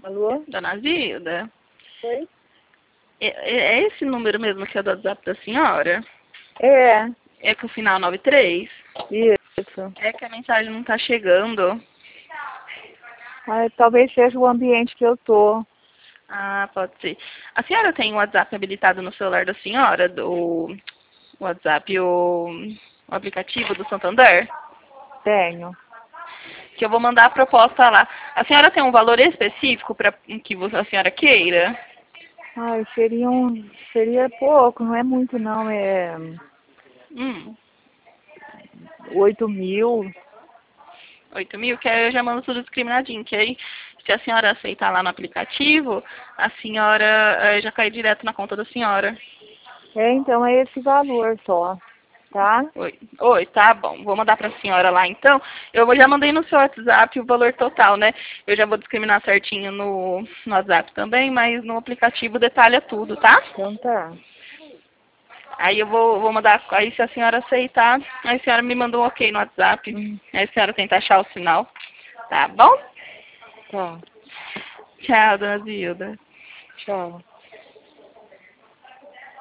Alô? Dona Zilda? Oi? É esse número mesmo que é do WhatsApp da senhora? É, É com o final 93? isso. É que a mensagem não tá chegando. Talvez seja o ambiente que eu tô. Ah, pode ser. A senhora tem o WhatsApp habilitado no celular da senhora? Do WhatsApp, o aplicativo do Santander? Tenho. Que eu vou mandar a proposta lá. A senhora tem um valor específico para que a senhora queira? Seria pouco, não é muito não, é 8.000. 8.000, que aí eu já mando tudo discriminadinho, que aí se a senhora aceitar lá no aplicativo, a senhora já cai direto na conta da senhora. Então é esse valor só, tá? Oi, tá bom. Vou mandar pra senhora lá então. Já mandei no seu WhatsApp o valor total, né? Eu já vou discriminar certinho no WhatsApp também, mas no aplicativo detalha tudo, tá? Então tá. Aí eu vou mandar, aí se a senhora aceitar, aí a senhora me mandou um ok no WhatsApp. Aí a senhora tenta achar o sinal. Tá bom? Tá. Tchau, dona Zilda. Tchau.